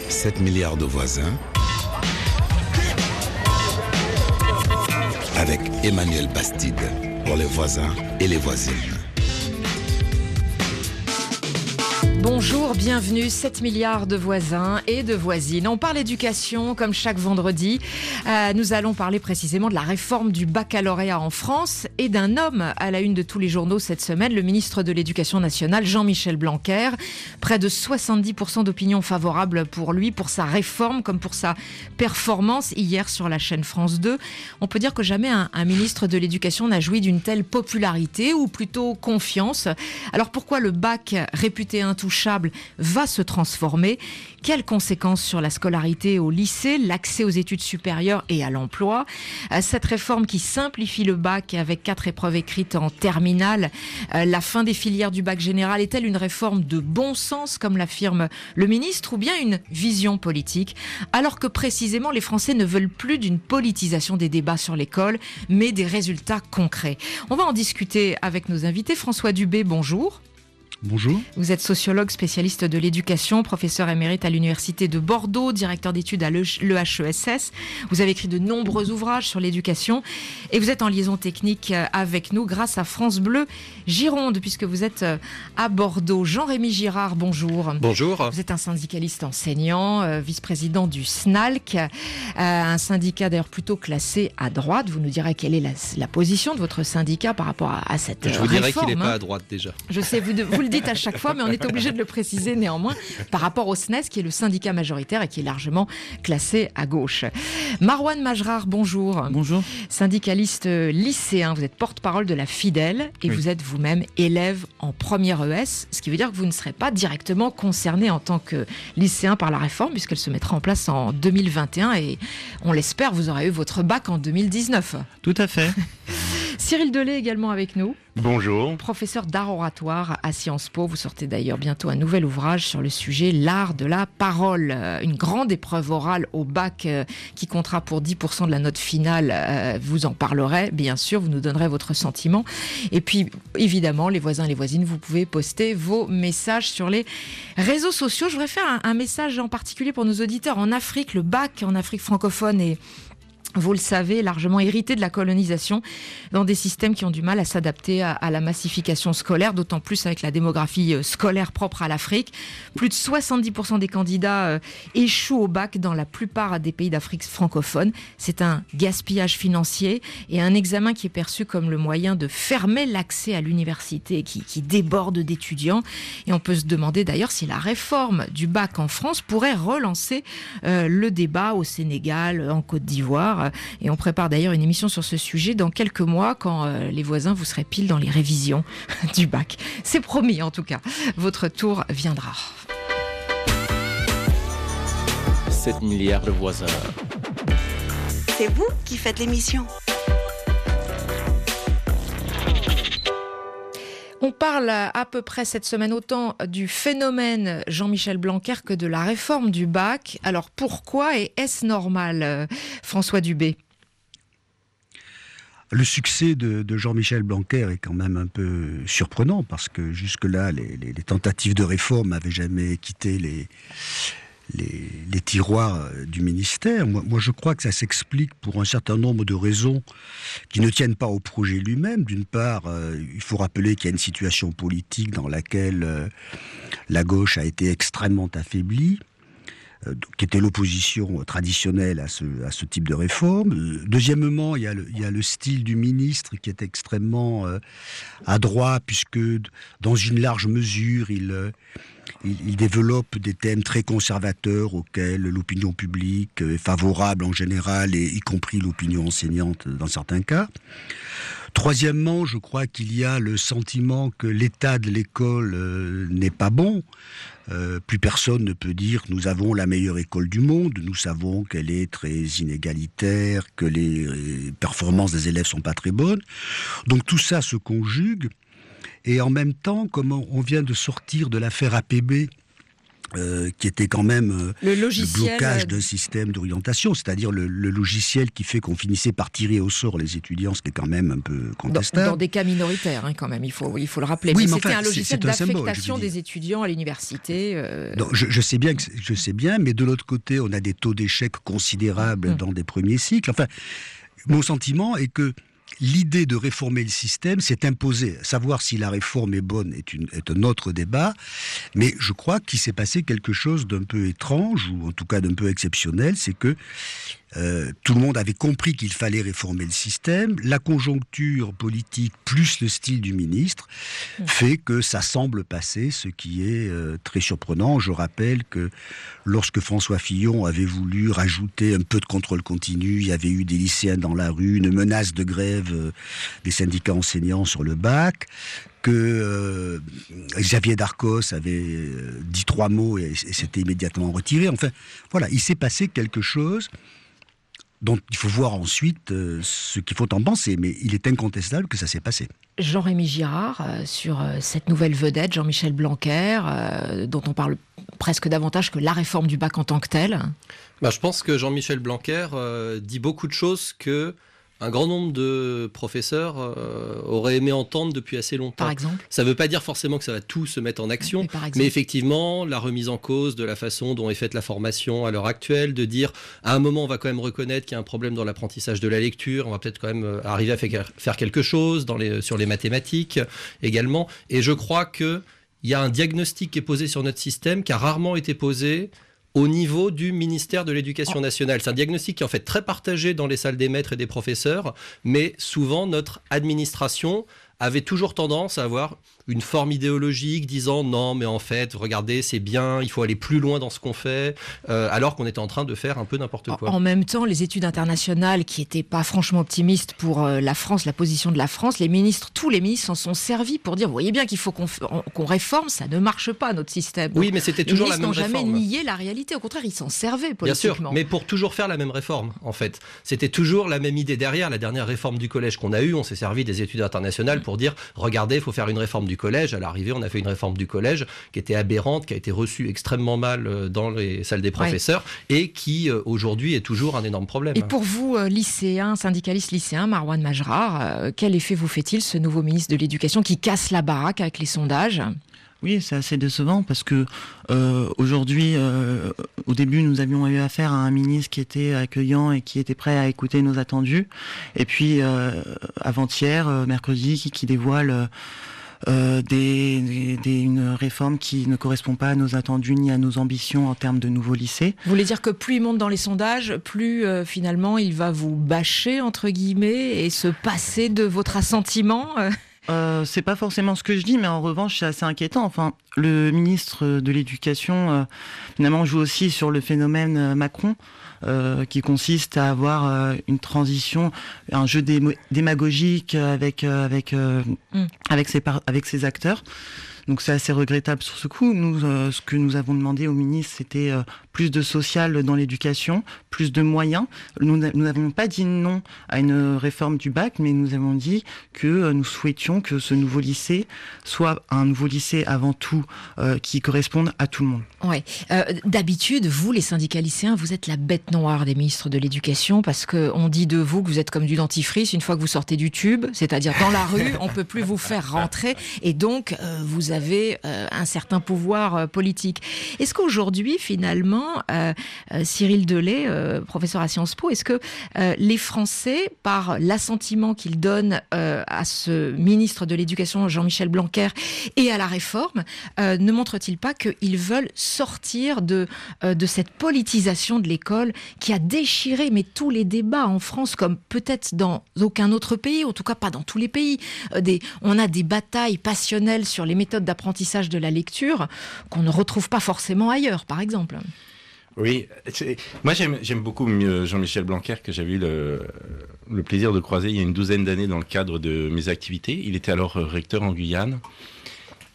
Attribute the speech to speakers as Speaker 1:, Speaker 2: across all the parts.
Speaker 1: 7 milliards de voisins avec Emmanuel Bastide pour les voisins et les voisines.
Speaker 2: Bonjour, bienvenue, 7 milliards de voisins et de voisines. On parle éducation comme chaque vendredi. Nous allons parler précisément de la réforme du baccalauréat en France et d'un homme à la une de tous les journaux cette semaine, le ministre de l'Éducation nationale, Jean-Michel Blanquer. Près de 70% d'opinions favorables pour lui, pour sa réforme comme pour sa performance hier sur la chaîne France 2. On peut dire que jamais un ministre de l'Éducation n'a joui d'une telle popularité ou plutôt confiance. Alors pourquoi le bac réputé intouchable va se transformer? Quelles conséquences sur la scolarité au lycée, l'accès aux études supérieures et à l'emploi? Cette réforme qui simplifie le bac avec 4 épreuves écrites en terminale, la fin des filières du bac général, est-elle une réforme de bon sens comme l'affirme le ministre ou bien une vision politique? Alors que précisément les Français ne veulent plus d'une politisation des débats sur l'école mais des résultats concrets. On va en discuter avec nos invités. François Dubé, bonjour.
Speaker 3: Bonjour.
Speaker 2: Vous êtes sociologue spécialiste de l'éducation, professeur émérite à l'Université de Bordeaux, directeur d'études à l'EHESS. Vous avez écrit de nombreux ouvrages sur l'éducation et vous êtes en liaison technique avec nous grâce à France Bleu Gironde, puisque vous êtes à Bordeaux. Jean-Rémy Girard, bonjour.
Speaker 4: Bonjour.
Speaker 2: Vous êtes un syndicaliste enseignant, vice-président du SNALC, un syndicat d'ailleurs plutôt classé à droite. Vous nous direz quelle est la position de votre syndicat par rapport à cette réforme.
Speaker 4: Je vous dirais qu'il n'est pas à droite déjà.
Speaker 2: Je sais, vous le dites à chaque fois, mais on est obligé de le préciser néanmoins par rapport au SNES, qui est le syndicat majoritaire et qui est largement classé à gauche. Marouane Majrar, bonjour.
Speaker 3: Bonjour.
Speaker 2: Syndicaliste lycéen, vous êtes porte-parole de la Fidèle et vous êtes vous-même élève en première ES, ce qui veut dire que vous ne serez pas directement concerné en tant que lycéen par la réforme, puisqu'elle se mettra en place en 2021 et on l'espère, vous aurez eu votre bac en 2019.
Speaker 3: Tout à fait.
Speaker 2: Cyril Delay également avec nous.
Speaker 5: Bonjour.
Speaker 2: Professeur d'art oratoire à Sciences Po. Vous sortez d'ailleurs bientôt un nouvel ouvrage sur le sujet, l'art de la parole. Une grande épreuve orale au bac qui comptera pour 10% de la note finale. Vous en parlerez, bien sûr. Vous nous donnerez votre sentiment. Et puis, évidemment, les voisins et les voisines, vous pouvez poster vos messages sur les réseaux sociaux. Je voudrais faire un message en particulier pour nos auditeurs. En Afrique, le bac en Afrique francophone est, vous le savez, largement hérité de la colonisation dans des systèmes qui ont du mal à s'adapter à la massification scolaire, d'autant plus avec la démographie scolaire propre à l'Afrique. Plus de 70% des candidats échouent au bac dans la plupart des pays d'Afrique francophone. C'est un gaspillage financier et un examen qui est perçu comme le moyen de fermer l'accès à l'université qui déborde d'étudiants. Et on peut se demander d'ailleurs si la réforme du bac en France pourrait relancer le débat au Sénégal, en Côte d'Ivoire. Et on prépare d'ailleurs une émission sur ce sujet dans quelques mois quand les voisins vous serez pile dans les révisions du bac. C'est promis en tout cas, votre tour viendra.
Speaker 4: 7 milliards de voisins.
Speaker 6: C'est vous qui faites l'émission.
Speaker 2: On parle à peu près cette semaine autant du phénomène Jean-Michel Blanquer que de la réforme du bac. Alors pourquoi et est-ce normal, François Dubé ?
Speaker 3: Le succès de Jean-Michel Blanquer est quand même un peu surprenant parce que jusque-là, les tentatives de réforme n'avaient jamais quitté les tiroirs du ministère. Moi, je crois que ça s'explique pour un certain nombre de raisons qui ne tiennent pas au projet lui-même. D'une part, il faut rappeler qu'il y a une situation politique dans laquelle la gauche a été extrêmement affaiblie, qui était l'opposition traditionnelle à ce type de réforme. Deuxièmement, il y a le style du ministre qui est extrêmement adroit, puisque dans une large mesure, il développe des thèmes très conservateurs auxquels l'opinion publique est favorable en général, et y compris l'opinion enseignante dans certains cas. Troisièmement, je crois qu'il y a le sentiment que l'état de l'école n'est pas bon. Plus personne ne peut dire « nous avons la meilleure école du monde », nous savons qu'elle est très inégalitaire, que les performances des élèves sont pas très bonnes. Donc tout ça se conjugue. Et en même temps, comme on vient de sortir de l'affaire APB, qui était quand même
Speaker 2: le
Speaker 3: le blocage d'un système d'orientation, c'est-à-dire le logiciel qui fait qu'on finissait par tirer au sort les étudiants, ce qui est quand même un peu contestable.
Speaker 2: Dans des cas minoritaires, hein, quand même, il faut le rappeler.
Speaker 3: Oui,
Speaker 2: mais
Speaker 3: mais
Speaker 2: c'était
Speaker 3: enfin,
Speaker 2: un logiciel
Speaker 3: c'est un symbole,
Speaker 2: d'affectation des étudiants à l'université.
Speaker 3: Donc, je sais bien, mais de l'autre côté, on a des taux d'échec considérables dans des premiers cycles. Enfin, mon sentiment est que l'idée de réformer le système s'est imposée. Savoir si la réforme est bonne est un autre débat, mais je crois qu'il s'est passé quelque chose d'un peu étrange, ou en tout cas d'un peu exceptionnel, c'est que tout le monde avait compris qu'il fallait réformer le système. La conjoncture politique plus le style du ministre fait que ça semble passer, ce qui est très surprenant. Je rappelle que lorsque François Fillon avait voulu rajouter un peu de contrôle continu, il y avait eu des lycéens dans la rue, une menace de grève des syndicats enseignants sur le bac, que Xavier Darcos avait dit 3 mots et s'était immédiatement retiré. Enfin, voilà, il s'est passé quelque chose dont il faut voir ensuite ce qu'il faut en penser, mais il est incontestable que ça s'est passé.
Speaker 2: Jean-Rémy Girard, sur cette nouvelle vedette, Jean-Michel Blanquer, dont on parle presque davantage que la réforme du bac en tant que telle.
Speaker 4: Je pense que Jean-Michel Blanquer dit beaucoup de choses que un grand nombre de professeurs auraient aimé entendre depuis assez longtemps.
Speaker 2: Par exemple ?
Speaker 4: Ça ne veut pas dire forcément que ça va tout se mettre en action, mais effectivement, la remise en cause de la façon dont est faite la formation à l'heure actuelle, de dire à un moment on va quand même reconnaître qu'il y a un problème dans l'apprentissage de la lecture, on va peut-être quand même arriver à faire quelque chose sur les mathématiques également. Et je crois qu'il y a un diagnostic qui est posé sur notre système qui a rarement été posé au niveau du ministère de l'Éducation nationale. C'est un diagnostic qui est en fait très partagé dans les salles des maîtres et des professeurs, mais souvent notre administration avait toujours tendance à avoir une forme idéologique disant non mais en fait regardez c'est bien, il faut aller plus loin dans ce qu'on fait, alors qu'on était en train de faire un peu n'importe quoi.
Speaker 2: En même temps, les études internationales qui n'étaient pas franchement optimistes pour la France, la position de la France, tous les ministres s'en sont servis pour dire vous voyez bien qu'il faut qu'on réforme, ça ne marche pas notre système. Donc,
Speaker 4: oui, mais c'était toujours la même réforme.
Speaker 2: Les ministres n'ont jamais nié la réalité, au contraire ils s'en servaient politiquement.
Speaker 4: Bien sûr, mais pour toujours faire la même réforme en fait. C'était toujours la même idée derrière. La dernière réforme du collège qu'on a eue, on s'est servi des études internationales pour dire regardez, il faut faire une réforme du collège. À l'arrivée, on a fait une réforme du collège qui était aberrante, qui a été reçue extrêmement mal dans les salles des professeurs et qui aujourd'hui est toujours un énorme problème.
Speaker 2: Et pour vous, syndicaliste lycéen, Marwan Majrar, quel effet vous fait-il ce nouveau ministre de l'Éducation qui casse la baraque avec les sondages ?
Speaker 5: Oui, c'est assez décevant parce que aujourd'hui, au début, nous avions eu affaire à un ministre qui était accueillant et qui était prêt à écouter nos attendus. Et puis, avant-hier, mercredi, qui dévoile une réforme qui ne correspond pas à nos attendus ni à nos ambitions en termes de nouveaux lycées.
Speaker 2: Vous voulez dire que plus il monte dans les sondages, plus finalement il va vous bâcher, entre guillemets, et se passer de votre assentiment
Speaker 5: c'est pas forcément ce que je dis, mais en revanche, c'est assez inquiétant. Enfin, le ministre de l'Éducation, finalement, joue aussi sur le phénomène Macron, qui consiste à avoir une transition, un jeu démagogique avec ses acteurs. Donc c'est assez regrettable sur ce coup. Nous, ce que nous avons demandé au ministre, c'était plus de social dans l'éducation, plus de moyens. Nous n'avons pas dit non à une réforme du bac, mais nous avons dit que nous souhaitions que ce nouveau lycée soit un nouveau lycée avant tout qui corresponde à tout le monde.
Speaker 2: Ouais. D'habitude, vous, les syndicats lycéens, vous êtes la bête noire des ministres de l'Éducation parce qu'on dit de vous que vous êtes comme du dentifrice une fois que vous sortez du tube, c'est-à-dire dans la rue, on ne peut plus vous faire rentrer et donc vous avez un certain pouvoir politique. Est-ce qu'aujourd'hui, finalement, Cyril Delay, professeur à Sciences Po, est-ce que les Français, par l'assentiment qu'ils donnent à ce ministre de l'Éducation, Jean-Michel Blanquer, et à la réforme, ne montrent-ils pas qu'ils veulent sortir de cette politisation de l'école qui a déchiré tous les débats en France, comme peut-être dans aucun autre pays, en tout cas pas dans tous les pays. On a des batailles passionnelles sur les méthodes d'apprentissage de la lecture qu'on ne retrouve pas forcément ailleurs, par exemple.
Speaker 7: Oui, moi j'aime beaucoup Jean-Michel Blanquer, que j'avais eu le plaisir de croiser il y a une douzaine d'années dans le cadre de mes activités. Il était alors recteur en Guyane.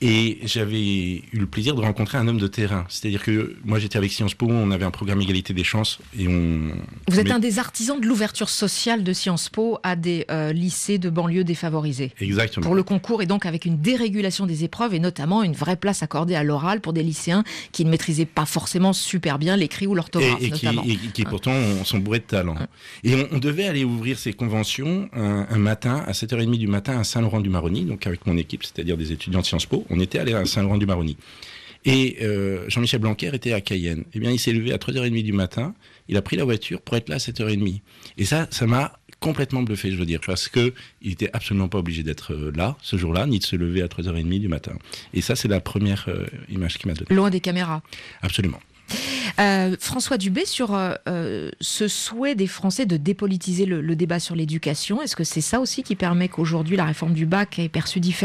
Speaker 7: Et j'avais eu le plaisir de rencontrer un homme de terrain. C'est-à-dire que moi, j'étais avec Sciences Po, on avait un programme égalité des chances. Et
Speaker 2: Vous êtes un des artisans de l'ouverture sociale de Sciences Po à des lycées de banlieue défavorisés.
Speaker 7: Exactement.
Speaker 2: Pour le concours, et donc avec une dérégulation des épreuves, et notamment une vraie place accordée à l'oral pour des lycéens qui ne maîtrisaient pas forcément super bien l'écrit ou l'orthographe, notamment.
Speaker 7: Qui pourtant sont bourrés de talent. Et on devait aller ouvrir ces conventions un matin, à 7h30 du matin, à Saint-Laurent-du-Maroni, donc avec mon équipe, c'est-à-dire des étudiants de Sciences Po. On était allés à Saint-Laurent-du-Maroni. Et Jean-Michel Blanquer était à Cayenne. Eh bien, il s'est levé à 3h30 du matin, il a pris la voiture pour être là à 7h30. Et ça m'a complètement bluffé, je veux dire, parce qu'il n'était absolument pas obligé d'être là, ce jour-là, ni de se lever à 3h30 du matin. Et ça, c'est la première image qu'il m'a donnée.
Speaker 2: Loin des caméras.
Speaker 7: Absolument.
Speaker 2: François Dubé, sur ce souhait des Français de dépolitiser le débat sur l'éducation, est-ce que c'est ça aussi qui permet qu'aujourd'hui la réforme du bac est perçue différemment ?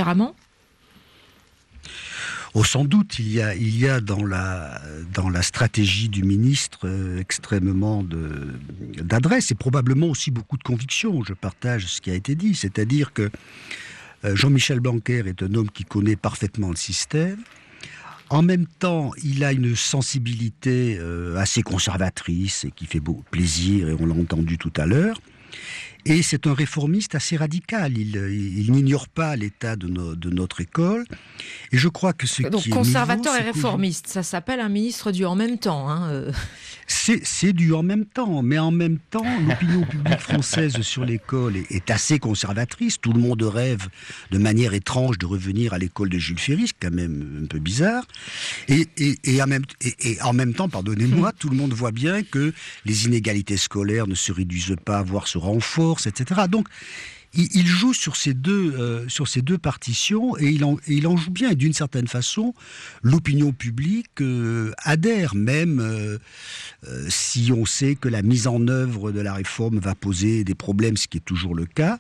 Speaker 3: Oh, sans doute, il y a dans la stratégie du ministre extrêmement d'adresse et probablement aussi beaucoup de conviction. Je partage ce qui a été dit, c'est-à-dire que Jean-Michel Blanquer est un homme qui connaît parfaitement le système. En même temps, il a une sensibilité assez conservatrice et qui fait beaucoup plaisir, et on l'a entendu tout à l'heure. Et c'est un réformiste assez radical. Il n'ignore pas l'état de notre école. Et je crois que
Speaker 2: donc, qui est conservateur nouveau, et réformiste, ça s'appelle un ministre du en même temps.
Speaker 3: C'est du en même temps. Mais en même temps, l'opinion publique française sur l'école est assez conservatrice. Tout le monde rêve de manière étrange de revenir à l'école de Jules Ferry, c'est quand même un peu bizarre. Et en même temps, pardonnez-moi, tout le monde voit bien que les inégalités scolaires ne se réduisent pas, voire se renforcent, etc. Donc, il joue sur ces deux partitions et il en joue bien. Et d'une certaine façon, l'opinion publique adhère, même si on sait que la mise en œuvre de la réforme va poser des problèmes, ce qui est toujours le cas.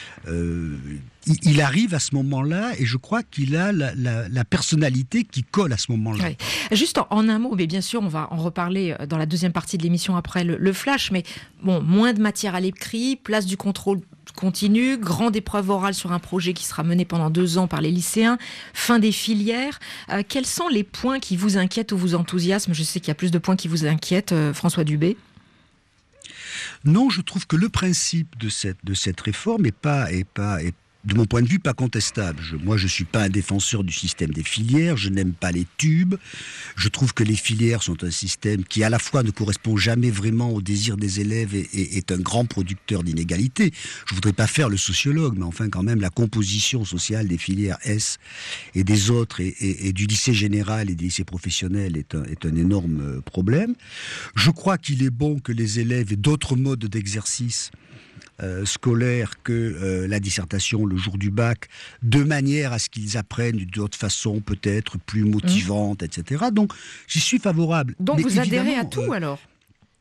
Speaker 3: Il arrive à ce moment-là et je crois qu'il a la personnalité qui colle à ce moment-là.
Speaker 2: Oui. Juste en un mot, mais bien sûr, on va en reparler dans la deuxième partie de l'émission après le flash, mais bon, moins de matière à l'écrit, place du contrôle continu, grande épreuve orale sur un projet qui sera mené pendant 2 ans par les lycéens, fin des filières. Quels sont les points qui vous inquiètent ou vous enthousiasment ? Je sais qu'il y a plus de points qui vous inquiètent, François Dubé.
Speaker 3: Non, je trouve que le principe de cette réforme est de mon point de vue, pas contestable. Moi, je suis pas un défenseur du système des filières, je n'aime pas les tubes. Je trouve que les filières sont un système qui, à la fois, ne correspond jamais vraiment aux désirs des élèves et est un grand producteur d'inégalités. Je voudrais pas faire le sociologue, mais enfin, quand même, la composition sociale des filières S et des autres, et du lycée général et des lycées professionnels est un énorme problème. Je crois qu'il est bon que les élèves aient d'autres modes d'exercice scolaire que la dissertation le jour du bac, de manière à ce qu'ils apprennent d'une autre façon, peut-être plus motivante, etc. Donc, j'y suis favorable.
Speaker 2: Donc, vous adhérez à tout, alors ?
Speaker 3: Comment ?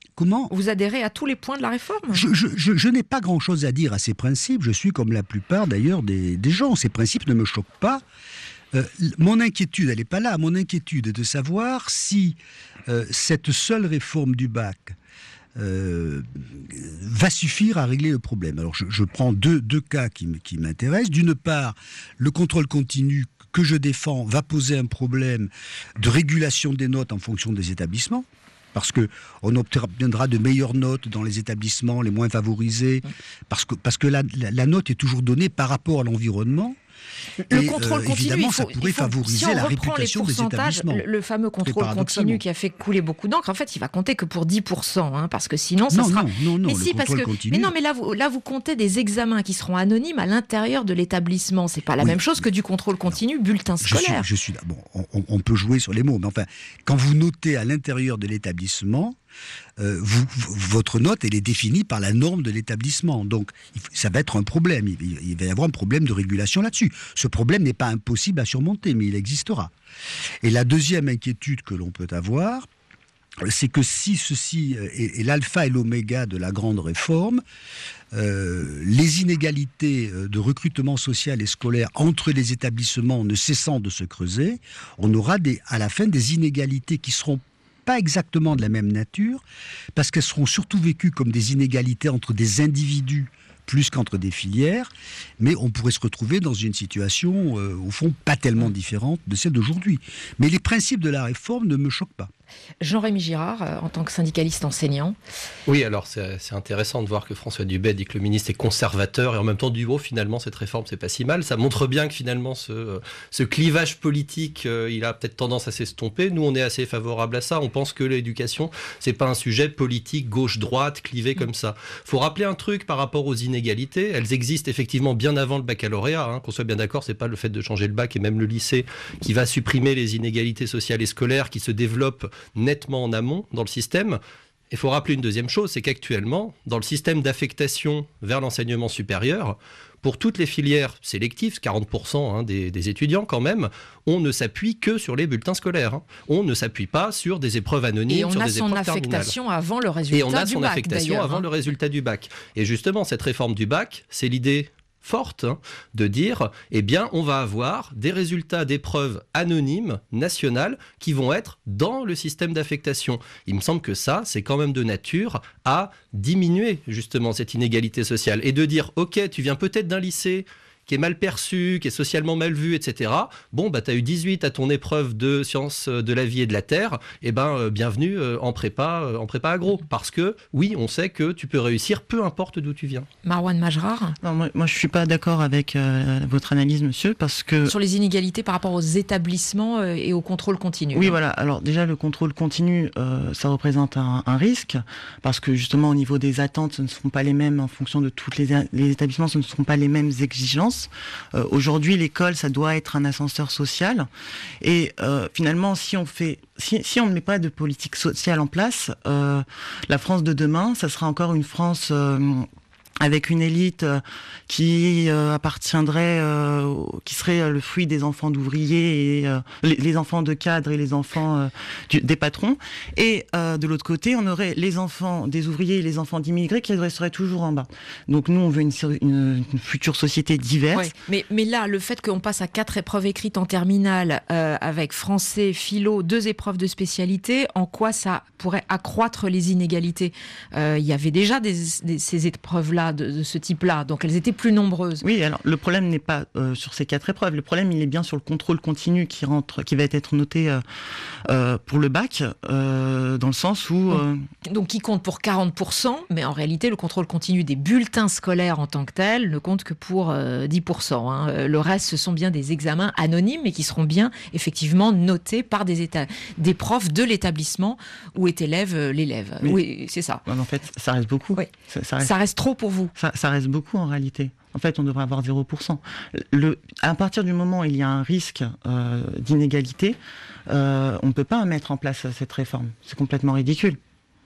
Speaker 2: Vous adhérez à tous les points de la réforme ?
Speaker 3: Je n'ai pas grand-chose à dire à ces principes. Je suis comme la plupart, d'ailleurs, des gens. Ces principes ne me choquent pas. Mon inquiétude, elle n'est pas là. Mon inquiétude est de savoir si cette seule réforme du bac va suffire à régler le problème. Alors je prends deux cas qui m'intéressent. D'une part, le contrôle continu que je défends va poser un problème de régulation des notes en fonction des établissements, parce qu'on obtiendra de meilleures notes dans les établissements les moins favorisés, parce que la note est toujours donnée par rapport à l'environnement.
Speaker 2: Le contrôle continu,
Speaker 3: évidemment, ça pourrait favoriser la réputation des établissements.
Speaker 2: Le fameux contrôle continu qui a fait couler beaucoup d'encre, en fait, il va compter que pour 10%, parce que sinon, ça sera...
Speaker 3: Non,
Speaker 2: mais
Speaker 3: le
Speaker 2: si,
Speaker 3: contrôle continu...
Speaker 2: Mais non, mais là, vous comptez des examens qui seront anonymes à l'intérieur de l'établissement. C'est pas la même chose que du contrôle continu, bulletin scolaire.
Speaker 3: Je suis là. Bon, on peut jouer sur les mots, mais enfin, quand vous notez à l'intérieur de l'établissement, votre note, elle est définie par la norme de l'établissement. Donc, ça va être un problème. Il va y avoir un problème de régulation là-dessus. Ce problème n'est pas impossible à surmonter, mais il existera. Et la deuxième inquiétude que l'on peut avoir, c'est que si ceci est l'alpha et l'oméga de la grande réforme, les inégalités de recrutement social et scolaire entre les établissements ne cessant de se creuser, on aura à la fin des inégalités qui seront pas exactement de la même nature, parce qu'elles seront surtout vécues comme des inégalités entre des individus plus qu'entre des filières, mais on pourrait se retrouver dans une situation, au fond, pas tellement différente de celle d'aujourd'hui. Mais les principes de la réforme ne me choquent pas.
Speaker 2: Jean-Rémy Girard, en tant que syndicaliste enseignant.
Speaker 4: Oui, alors c'est intéressant de voir que François Dubet dit que le ministre est conservateur et en même temps dit finalement cette réforme c'est pas si mal. Ça montre bien que finalement ce clivage politique il a peut-être tendance à s'estomper. Nous on est assez favorable à ça. On pense que l'éducation c'est pas un sujet politique gauche-droite clivé comme ça. Faut rappeler un truc par rapport aux inégalités. Elles existent effectivement bien avant le baccalauréat. Qu'on soit bien d'accord, c'est pas le fait de changer le bac et même le lycée qui va supprimer les inégalités sociales et scolaires qui se développent nettement en amont dans le système. Il faut rappeler une deuxième chose, c'est qu'actuellement, dans le système d'affectation vers l'enseignement supérieur, pour toutes les filières sélectives, 40% des étudiants quand même, on ne s'appuie que sur les bulletins scolaires. On ne s'appuie pas sur des épreuves anonymes, sur des épreuves terminales.
Speaker 2: Et on a son affectation avant le résultat du bac.
Speaker 4: Et on a son affectation avant le résultat du bac. Et justement, cette réforme du bac, c'est l'idée forte de dire, on va avoir des résultats d'épreuves anonymes, nationales, qui vont être dans le système d'affectation. Il me semble que ça, c'est quand même de nature à diminuer justement cette inégalité sociale. Et de dire, ok, tu viens peut-être d'un lycée qui est mal perçu, qui est socialement mal vu, etc. Tu as eu 18 à ton épreuve de sciences de la vie et de la terre, bienvenue en prépa agro. Parce que, oui, on sait que tu peux réussir, peu importe d'où tu viens.
Speaker 2: Marwan Majrar.
Speaker 5: Non, moi je suis pas d'accord avec votre analyse, monsieur, parce que...
Speaker 2: Sur les inégalités par rapport aux établissements et au contrôle continu.
Speaker 5: Oui, voilà. Alors déjà, le contrôle continu, ça représente un risque, parce que justement, au niveau des attentes, ce ne seront pas les mêmes en fonction de tous les établissements, ce ne seront pas les mêmes exigences. Aujourd'hui, l'école, ça doit être un ascenseur social. Et finalement, si on ne met pas de politique sociale en place, la France de demain, ça sera encore une France avec une élite qui appartiendrait, qui serait le fruit des enfants d'ouvriers et les enfants de cadres et les enfants des patrons. Et de l'autre côté, on aurait les enfants des ouvriers et les enfants d'immigrés qui resteraient toujours en bas. Donc nous, on veut une future société diverse.
Speaker 2: Ouais, mais là, le fait qu'on passe à 4 épreuves écrites en terminale avec français, philo, 2 épreuves de spécialité, en quoi ça pourrait accroître les inégalités ? Il y avait déjà ces épreuves-là de ce type-là, donc elles étaient plus nombreuses.
Speaker 5: Oui, alors le problème n'est pas sur ces 4 épreuves, le problème il est bien sur le contrôle continu qui va être noté pour le bac, dans le sens où...
Speaker 2: Donc qui compte pour 40%, mais en réalité le contrôle continu des bulletins scolaires en tant que tel ne compte que pour 10%. Le reste, ce sont bien des examens anonymes, mais qui seront bien effectivement notés par des profs de l'établissement où est l'élève. Oui, c'est ça.
Speaker 5: En fait, ça reste beaucoup.
Speaker 2: Oui. Ça reste trop pour vous.
Speaker 5: Ça reste beaucoup en réalité. En fait, on devrait avoir 0%. À partir du moment où il y a un risque d'inégalité, on ne peut pas mettre en place cette réforme. C'est complètement ridicule.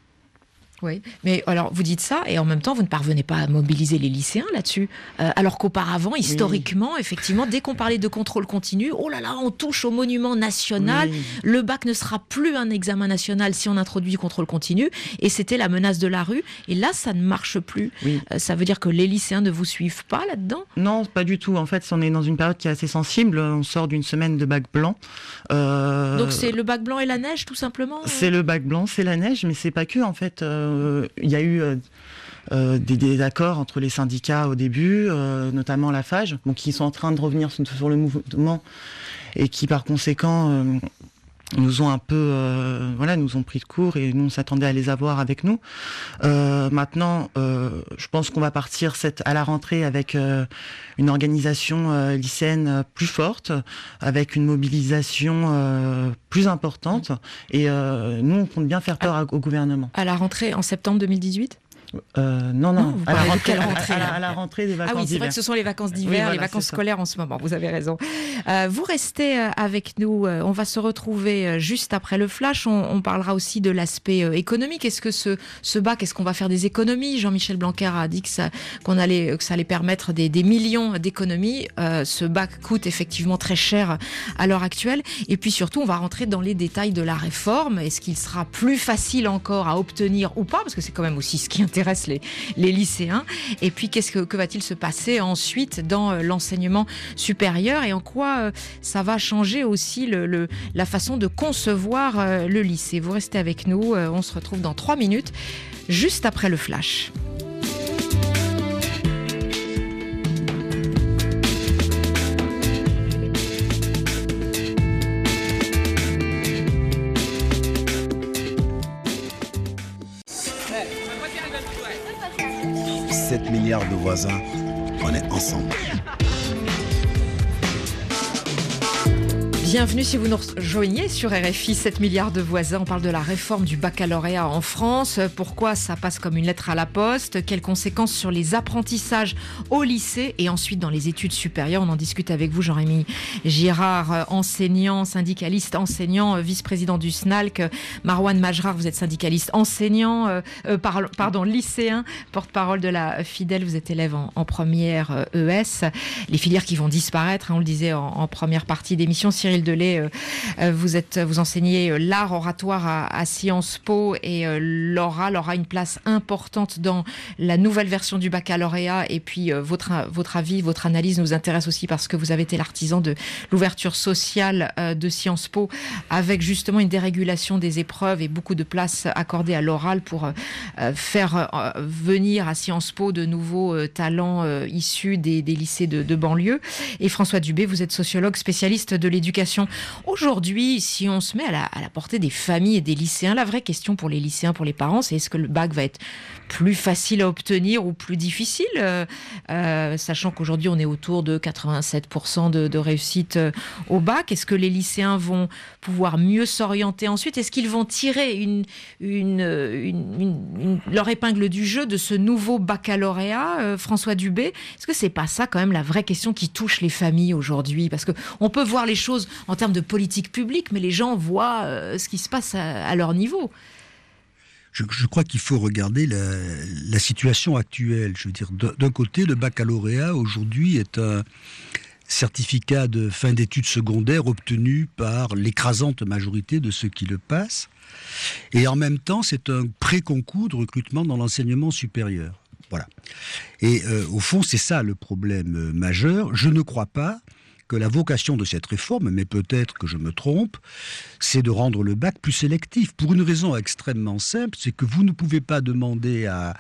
Speaker 2: Oui, mais alors vous dites ça et en même temps vous ne parvenez pas à mobiliser les lycéens là-dessus, alors qu'auparavant, historiquement, effectivement, dès qu'on parlait de contrôle continu, oh là là, on touche au monument national, le bac ne sera plus un examen national si on introduit du contrôle continu, et c'était la menace de la rue, et là ça ne marche plus. Ça veut dire que les lycéens ne vous suivent pas là-dedans ?
Speaker 5: Non, pas du tout. En fait, on est dans une période qui est assez sensible, on sort d'une semaine de bac blanc.
Speaker 2: Donc c'est le bac blanc et la neige tout simplement ?
Speaker 5: C'est le bac blanc, c'est la neige, mais c'est pas que en fait. Il y a eu des désaccords entre les syndicats au début, notamment la FAGE, qui sont en train de revenir sur le mouvement et qui par conséquent nous ont un peu, nous ont pris de court et nous on s'attendait à les avoir avec nous. Maintenant, je pense qu'on va partir à la rentrée avec une organisation lycéenne plus forte, avec une mobilisation plus importante. Et nous, on compte bien faire peur au gouvernement.
Speaker 2: À la rentrée en septembre 2018 ?
Speaker 5: Non.
Speaker 2: À
Speaker 5: la rentrée des vacances d'hiver.
Speaker 2: Ah oui, c'est vrai que ce sont les vacances d'hiver, les vacances scolaires en ce moment, vous avez raison. Vous restez avec nous, on va se retrouver juste après le flash, on parlera aussi de l'aspect économique. Est-ce que ce bac, est-ce qu'on va faire des économies ? Jean-Michel Blanquer a dit que ça allait permettre des millions d'économies. Ce bac coûte effectivement très cher à l'heure actuelle. Et puis surtout, on va rentrer dans les détails de la réforme. Est-ce qu'il sera plus facile encore à obtenir ou pas ? Parce que c'est quand même aussi ce qui intéresse les lycéens. Et puis, que va-t-il se passer ensuite dans l'enseignement supérieur et en quoi ça va changer aussi la façon de concevoir le lycée. Vous restez avec nous, on se retrouve dans 3 minutes, juste après le flash.
Speaker 1: 7 milliards de voisins, on est ensemble.
Speaker 2: Bienvenue si vous nous rejoignez sur RFI, 7 milliards de voisins. On parle de la réforme du baccalauréat en France. Pourquoi ça passe comme une lettre à la poste? Quelles conséquences sur les apprentissages au lycée et ensuite dans les études supérieures? On en discute avec vous, Jean-Rémy Girard, enseignant, syndicaliste, enseignant, vice-président du SNALC. Marouane Majrar, vous êtes syndicaliste, enseignant, lycéen, porte-parole de la Fidèle. Vous êtes élève en première ES. Les filières qui vont disparaître, on le disait en première partie d'émission. Cyril Delay, vous enseignez l'art oratoire à Sciences Po et l'oral aura une place importante dans la nouvelle version du baccalauréat. Et puis votre avis, votre analyse nous intéresse aussi parce que vous avez été l'artisan de l'ouverture sociale de Sciences Po avec justement une dérégulation des épreuves et beaucoup de place accordée à l'oral pour faire venir à Sciences Po de nouveaux talents issus des lycées de banlieue. Et François Dubé, vous êtes sociologue spécialiste de l'éducation. Aujourd'hui, si on se met à la portée des familles et des lycéens, la vraie question pour les lycéens, pour les parents, c'est est-ce que le bac va être plus facile à obtenir ou plus difficile, sachant qu'aujourd'hui on est autour de 87% de réussite au bac. Est-ce que les lycéens vont pouvoir mieux s'orienter ensuite? Est-ce qu'ils vont tirer leur épingle du jeu de ce nouveau baccalauréat, François Dubé? Est-ce que c'est pas ça quand même la vraie question qui touche les familles aujourd'hui? Parce que on peut voir les choses en termes de politique publique, mais les gens voient ce qui se passe à leur niveau.
Speaker 3: Je crois qu'il faut regarder la situation actuelle. Je veux dire, d'un côté, le baccalauréat aujourd'hui est un certificat de fin d'études secondaires obtenu par l'écrasante majorité de ceux qui le passent. Et en même temps, c'est un pré-concours de recrutement dans l'enseignement supérieur. Voilà. Et au fond, c'est ça le problème majeur. Je ne crois pas que la vocation de cette réforme, mais peut-être que je me trompe, c'est de rendre le bac plus sélectif. Pour une raison extrêmement simple, c'est que vous ne pouvez pas demander à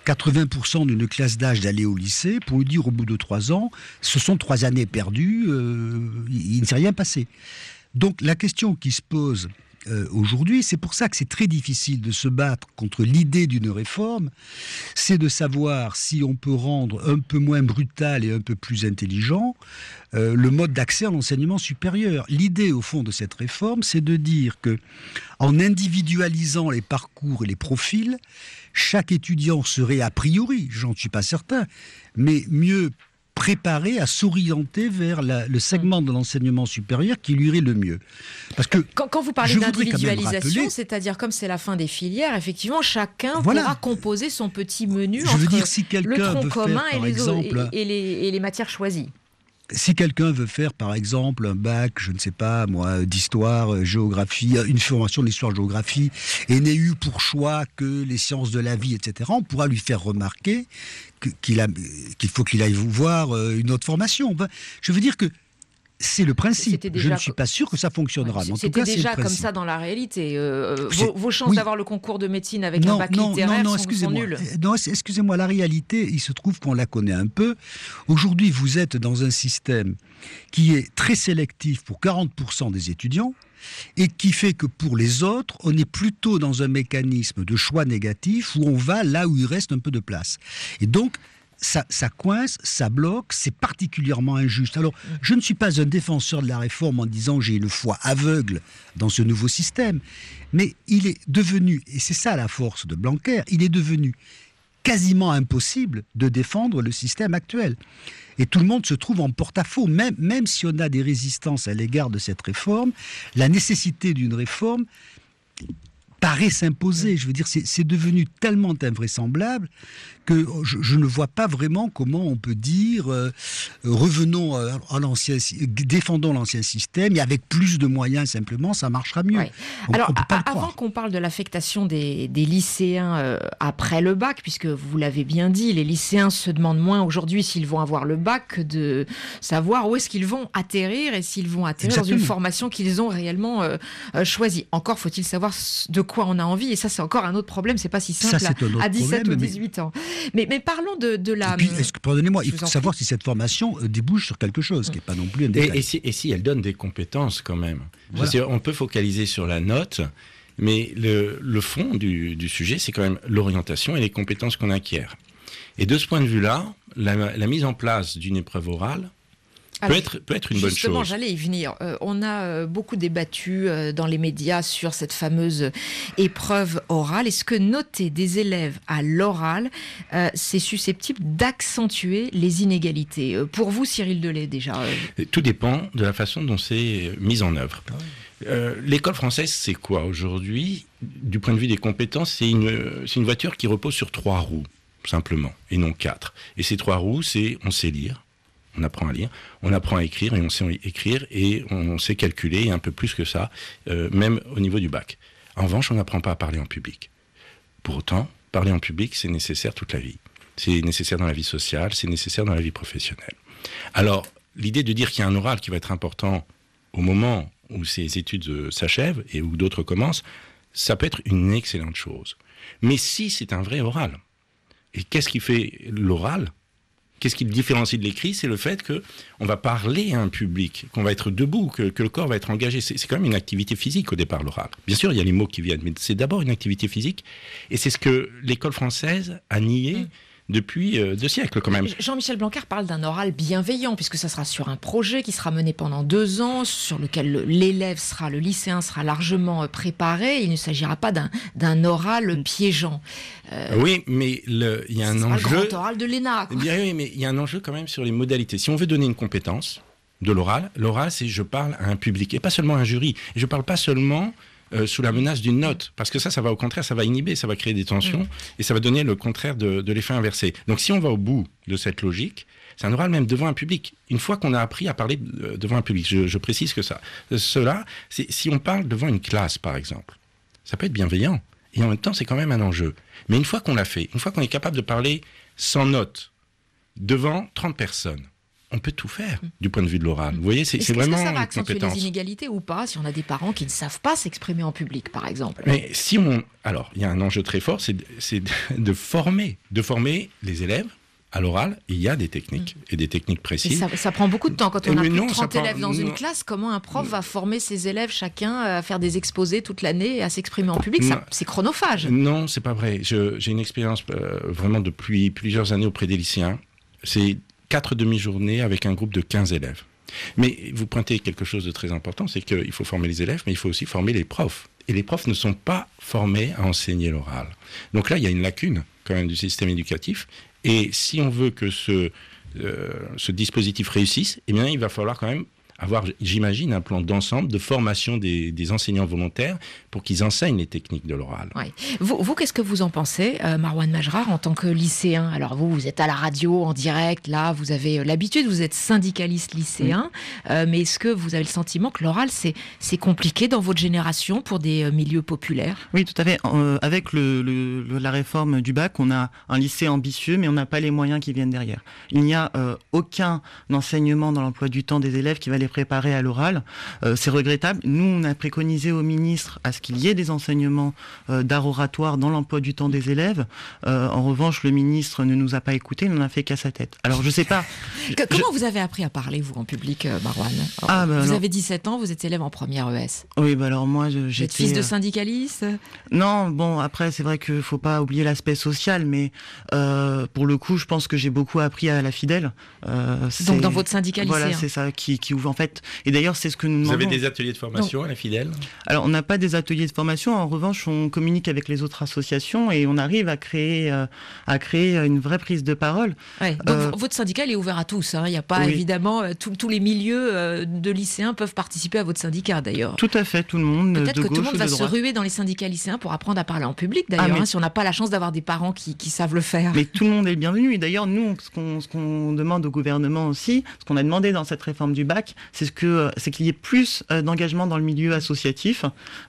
Speaker 3: 80% d'une classe d'âge d'aller au lycée pour lui dire au bout de 3 ans, ce sont 3 années perdues, il ne s'est rien passé. Donc la question qui se pose aujourd'hui, c'est pour ça que c'est très difficile de se battre contre l'idée d'une réforme, c'est de savoir si on peut rendre un peu moins brutal et un peu plus intelligent le mode d'accès à l'enseignement supérieur. L'idée, au fond, de cette réforme, c'est de dire que, en individualisant les parcours et les profils, chaque étudiant serait a priori, j'en suis pas certain, mais mieux préparé à s'orienter vers le segment de l'enseignement supérieur qui lui irait le mieux. Parce que
Speaker 2: quand vous parlez d'individualisation, c'est-à-dire comme c'est la fin des filières, effectivement, chacun pourra composer son petit menu entre le tronc commun et les matières choisies.
Speaker 3: Si quelqu'un veut faire, par exemple, un bac, je ne sais pas, moi, d'histoire, géographie, une formation d'histoire-géographie, et n'ait eu pour choix que les sciences de la vie, etc., on pourra lui faire remarquer qu'il faut qu'il aille voir une autre formation. Je veux dire que c'est le principe. Je ne suis pas sûr que ça fonctionnera.
Speaker 2: Ouais, c'était déjà comme ça dans la réalité. Vos chances d'avoir le concours de médecine avec un bac littéraire sont nulles.
Speaker 3: Non, excusez-moi, la réalité, il se trouve qu'on la connaît un peu. Aujourd'hui, vous êtes dans un système qui est très sélectif pour 40% des étudiants et qui fait que pour les autres, on est plutôt dans un mécanisme de choix négatif où on va là où il reste un peu de place. Et donc, ça coince, ça bloque, c'est particulièrement injuste. Alors, je ne suis pas un défenseur de la réforme en disant j'ai une foi aveugle dans ce nouveau système, mais il est devenu, et c'est ça la force de Blanquer, il est devenu quasiment impossible de défendre le système actuel. Et tout le monde se trouve en porte-à-faux, même si on a des résistances à l'égard de cette réforme, la nécessité d'une réforme paraît s'imposer. Je veux dire, c'est devenu tellement invraisemblable que je ne vois pas vraiment comment on peut dire revenons à l'ancien, défendons l'ancien système et avec plus de moyens simplement, ça marchera mieux. Ouais.
Speaker 2: Alors, avant qu'on parle de l'affectation des lycéens après le bac, puisque vous l'avez bien dit, les lycéens se demandent moins aujourd'hui s'ils vont avoir le bac que de savoir où est-ce qu'ils vont atterrir et s'ils vont atterrir dans une formation qu'ils ont réellement choisie. Encore faut-il savoir de quoi on a envie, et ça c'est encore un autre problème, c'est pas si simple à 17 ou 18 ans. Mais parlons de la...
Speaker 3: Et puis, pardonnez-moi, il faut savoir si cette formation débouche sur quelque chose, qui n'est pas non plus un détail.
Speaker 7: Et si elle donne des compétences quand même. Voilà. On peut focaliser sur la note, Mais le fond du sujet, c'est quand même l'orientation et les compétences qu'on acquiert. Et de ce point de vue-là, la mise en place d'une épreuve orale peut être une bonne chose.
Speaker 2: Justement, j'allais y venir. On a beaucoup débattu dans les médias sur cette fameuse épreuve orale. Est-ce que noter des élèves à l'oral, c'est susceptible d'accentuer les inégalités ? Pour vous, Cyril Delay, déjà
Speaker 7: Tout dépend de la façon dont c'est mis en œuvre. L'école française, c'est quoi aujourd'hui ? Du point de vue des compétences, c'est une voiture qui repose sur 3 roues, simplement, et non 4. Et ces 3 roues, c'est on sait lire, on apprend à lire, on apprend à écrire, et on sait écrire, et on sait calculer, et un peu plus que ça, même au niveau du bac. En revanche, on n'apprend pas à parler en public. Pour autant, parler en public, c'est nécessaire toute la vie. C'est nécessaire dans la vie sociale, c'est nécessaire dans la vie professionnelle. Alors, l'idée de dire qu'il y a un oral qui va être important au moment où ces études s'achèvent et où d'autres commencent, ça peut être une excellente chose. Mais si c'est un vrai oral, et qu'est-ce qui fait l'oral ? Qu'est-ce qui le différencie de l'écrit ? C'est le fait qu'on va parler à un public, qu'on va être debout, que le corps va être engagé. C'est quand même une activité physique au départ, l'oral. Bien sûr, il y a les mots qui viennent, mais c'est d'abord une activité physique. Et c'est ce que l'école française a nié depuis 2 siècles quand même.
Speaker 2: Jean-Michel Blanquer parle d'un oral bienveillant, puisque ça sera sur un projet qui sera mené pendant 2 ans, sur lequel le lycéen sera largement préparé. Il ne s'agira pas d'un oral piégeant.
Speaker 7: Oui, mais il y a un enjeu.
Speaker 2: Le grand oral de l'ENA.
Speaker 7: Oui, mais il y a un enjeu quand même sur les modalités. Si on veut donner une compétence de l'oral, c'est je parle à un public, et pas seulement à un jury. Et je parle pas seulement sous la menace d'une note, parce que ça va au contraire, ça va inhiber, ça va créer des tensions, et ça va donner le contraire de l'effet inversé. Donc si on va au bout de cette logique, c'est un oral même devant un public. Une fois qu'on a appris à parler devant un public, je précise que cela, si on parle devant une classe, par exemple, ça peut être bienveillant, et en même temps, c'est quand même un enjeu. Mais une fois qu'on l'a fait, une fois qu'on est capable de parler sans note, devant 30 personnes, on peut tout faire du point de vue de l'oral. Vous voyez, c'est vraiment
Speaker 2: ça va
Speaker 7: une
Speaker 2: accentuer
Speaker 7: compétence.
Speaker 2: les inégalités ou pas, si on a des parents qui ne savent pas s'exprimer en public, par exemple ?
Speaker 7: Mais alors, il y a un enjeu très fort, c'est de former les élèves à l'oral. Il y a des techniques, et des techniques précises.
Speaker 2: Ça prend beaucoup de temps. Quand on a plus de 30 élèves dans une classe, comment un prof va former ses élèves, chacun, à faire des exposés toute l'année et à s'exprimer en public ? C'est chronophage.
Speaker 7: Non, c'est pas vrai. J'ai une expérience vraiment depuis plusieurs années auprès des lycéens. C'est 4 demi-journées avec un groupe de 15 élèves. Mais vous pointez quelque chose de très important, c'est qu'il faut former les élèves, mais il faut aussi former les profs. Et les profs ne sont pas formés à enseigner l'oral. Donc là, il y a une lacune quand même du système éducatif. Et si on veut que ce dispositif réussisse, eh bien, il va falloir quand même avoir, j'imagine, un plan d'ensemble de formation des enseignants volontaires pour qu'ils enseignent les techniques de l'oral.
Speaker 2: Ouais. Vous, qu'est-ce que vous en pensez, Marouane Majrar, en tant que lycéen ? Alors vous êtes à la radio, en direct, là, vous avez l'habitude, vous êtes syndicaliste lycéen, mais est-ce que vous avez le sentiment que l'oral, c'est compliqué dans votre génération pour des milieux populaires ?
Speaker 5: Oui, tout à fait. Avec la réforme du bac, on a un lycée ambitieux, mais on n'a pas les moyens qui viennent derrière. Il n'y a aucun enseignement dans l'emploi du temps des élèves qui va les préparer à l'oral. C'est regrettable. Nous, on a préconisé au ministre à ce qu'il y ait des enseignements d'art oratoire dans l'emploi du temps des élèves. En revanche, le ministre ne nous a pas écoutés, il n'en a fait qu'à sa tête. Alors, je sais pas.
Speaker 2: Comment vous avez appris à parler, vous, en public, Marouane ? Vous avez 17 ans, vous êtes élève en première ES.
Speaker 5: Oui, alors moi, j'étais...
Speaker 2: Vous êtes fils de syndicaliste ?
Speaker 5: Non, bon, après, c'est vrai qu'il faut pas oublier l'aspect social, mais pour le coup, je pense que j'ai beaucoup appris à la Fidèle.
Speaker 2: Donc, dans votre syndicat lycéen ?
Speaker 5: Voilà, c'est ça, qui ouvre en fait. Et d'ailleurs, c'est ce que nous demandons.
Speaker 7: Vous avez des ateliers de formation à la Fidèle ?
Speaker 5: Alors, on n'a pas des ateliers de formation. En revanche, on communique avec les autres associations et on arrive à créer une vraie prise de parole.
Speaker 2: Ouais. Donc, votre syndicat, il est ouvert à tous. Il n'y a pas, évidemment, tous les milieux de lycéens peuvent participer à votre syndicat, d'ailleurs.
Speaker 5: Tout à fait, tout le monde,
Speaker 2: peut-être
Speaker 5: de
Speaker 2: que
Speaker 5: gauche
Speaker 2: tout le monde
Speaker 5: ou
Speaker 2: va
Speaker 5: de
Speaker 2: se
Speaker 5: droite.
Speaker 2: ruer dans les syndicats lycéens pour apprendre à parler en public, d'ailleurs, si on n'a pas la chance d'avoir des parents qui savent le faire.
Speaker 5: Mais tout le monde est le bienvenu. Et d'ailleurs, nous, ce qu'on demande au gouvernement aussi, ce qu'on a demandé dans cette réforme du bac, c'est qu'il y ait plus d'engagement dans le milieu associatif.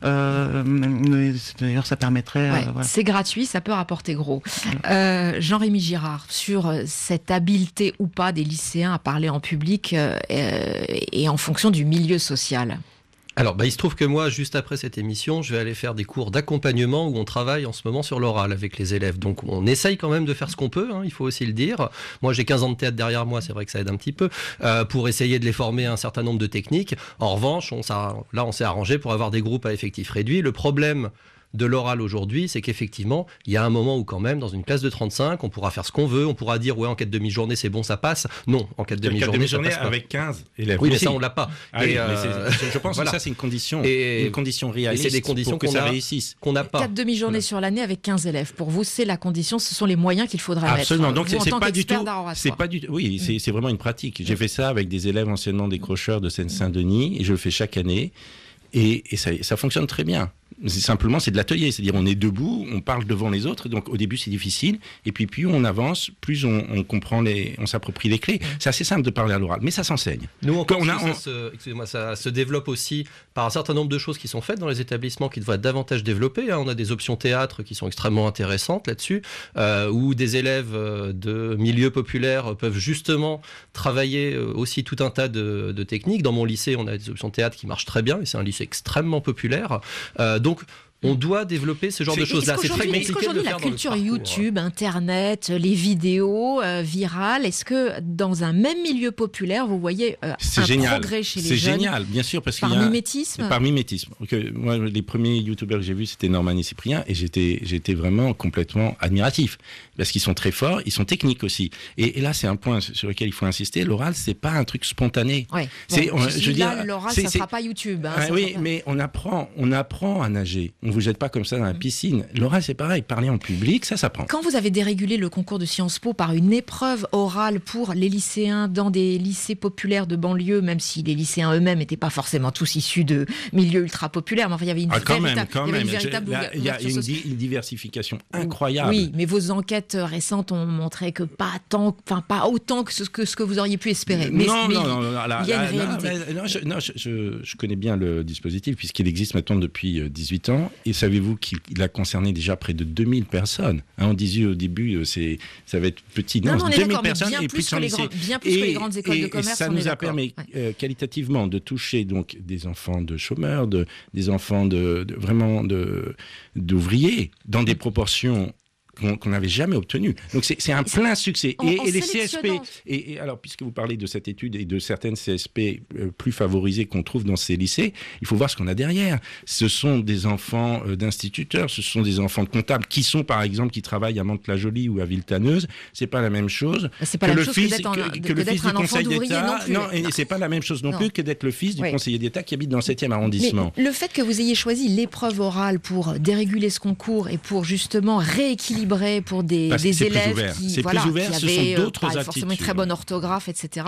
Speaker 5: D'ailleurs, ça permettrait...
Speaker 2: voilà. C'est gratuit, ça peut rapporter gros. Voilà. Jean-Rémy Girard, sur cette habileté ou pas des lycéens à parler en public et en fonction du milieu social.
Speaker 4: Alors, il se trouve que moi, juste après cette émission, je vais aller faire des cours d'accompagnement où on travaille en ce moment sur l'oral avec les élèves. Donc, on essaye quand même de faire ce qu'on peut, il faut aussi le dire. Moi, j'ai 15 ans de théâtre derrière moi, c'est vrai que ça aide un petit peu, pour essayer de les former à un certain nombre de techniques. En revanche, on s'est arrangé pour avoir des groupes à effectifs réduits. Le problème de l'oral aujourd'hui, c'est qu'effectivement, il y a un moment où quand même, dans une classe de 35, on pourra faire ce qu'on veut, on pourra dire, ouais, en 4 demi-journées, c'est bon, ça passe. Non, en 4 demi-journées, ça passe pas.
Speaker 7: Avec 15 élèves.
Speaker 4: Oui, mais ça, on l'a pas.
Speaker 7: Je pense que ça, c'est une condition réaliste,
Speaker 4: c'est des conditions
Speaker 7: pour que ça réussisse.
Speaker 4: Qu'on n'a pas.
Speaker 2: 4 demi-journées sur l'année avec 15 élèves. Pour vous, c'est la condition, ce sont les moyens qu'il faudra mettre.
Speaker 7: Absolument. Donc,
Speaker 2: c'est pas du tout.
Speaker 7: Oui, c'est vraiment une pratique. J'ai fait ça avec des élèves anciennement décrocheurs de Seine-Saint-Denis et je le fais chaque année. Et ça fonctionne très bien. Simplement, c'est de l'atelier, c'est-à-dire on est debout, on parle devant les autres, donc au début c'est difficile, et puis plus on avance, plus on comprend on s'approprie les clés. C'est assez simple de parler à l'oral, mais ça s'enseigne.
Speaker 4: Nous, ça se développe aussi par un certain nombre de choses qui sont faites dans les établissements qui devraient être davantage développées. On a des options théâtre qui sont extrêmement intéressantes là-dessus, où des élèves de milieux populaires peuvent justement travailler aussi tout un tas de techniques. Dans mon lycée, on a des options théâtre qui marchent très bien, et c'est un lycée extrêmement populaire. Donc, on doit développer ce genre de choses-là.
Speaker 2: C'est très compliqué de le faire. La culture YouTube, Internet, les vidéos virales, est-ce que dans un même milieu populaire, vous voyez un progrès chez les jeunes?
Speaker 7: C'est génial, bien sûr, parce
Speaker 2: par mimétisme.
Speaker 7: Par mimétisme. Moi, les premiers youtubeurs que j'ai vus, c'était Norman et Cyprien, et j'étais vraiment complètement admiratif, parce qu'ils sont très forts, ils sont techniques aussi. Et là, c'est un point sur lequel il faut insister. L'oral, c'est pas un truc spontané.
Speaker 2: Ouais. L'oral, ça sera pas YouTube.
Speaker 7: Oui, mais on apprend à nager. On vous jette pas comme ça dans la piscine. L'oral, c'est pareil. Parler en public, ça s'apprend.
Speaker 2: Quand vous avez dérégulé le concours de Sciences Po par une épreuve orale pour les lycéens dans des lycées populaires de banlieue, même si les lycéens eux-mêmes n'étaient pas forcément tous issus de milieux ultra populaires, mais enfin, il y avait une véritable
Speaker 7: il y a une diversification incroyable.
Speaker 2: Oui, mais vos enquêtes récentes ont montré que pas autant que ce que vous auriez pu espérer. Mais il y a une réalité.
Speaker 7: Je connais bien le dispositif puisqu'il existe maintenant depuis 18 ans. Et savez-vous qu'il a concerné déjà près de 2000 personnes. On disait au début, ça va être petit.
Speaker 2: Non,
Speaker 7: 2000 personnes et plus de lycées.
Speaker 2: Bien plus que les grandes écoles de commerce.
Speaker 7: Et ça nous a permis qualitativement de toucher donc des enfants de chômeurs, des enfants d'ouvriers, dans des proportions qu'on n'avait jamais obtenu. Donc c'est un plein succès. Et les CSP, et alors puisque vous parlez de cette étude et de certaines CSP plus favorisées qu'on trouve dans ces lycées, il faut voir ce qu'on a derrière. Ce sont des enfants d'instituteurs, ce sont des enfants de comptables qui travaillent à Mantes-la-Jolie ou à Villetaneuse. C'est pas la même chose.
Speaker 2: C'est pas la même chose que d'être un enfant d'ouvrier non plus.
Speaker 7: Non, et c'est pas la même chose non plus que d'être le fils du conseiller d'État qui habite dans le 7e arrondissement.
Speaker 2: Mais le fait que vous ayez choisi l'épreuve orale pour déréguler ce concours et pour justement rééquilibrer pour des élèves qui avaient pas forcément une très bonne orthographe, etc.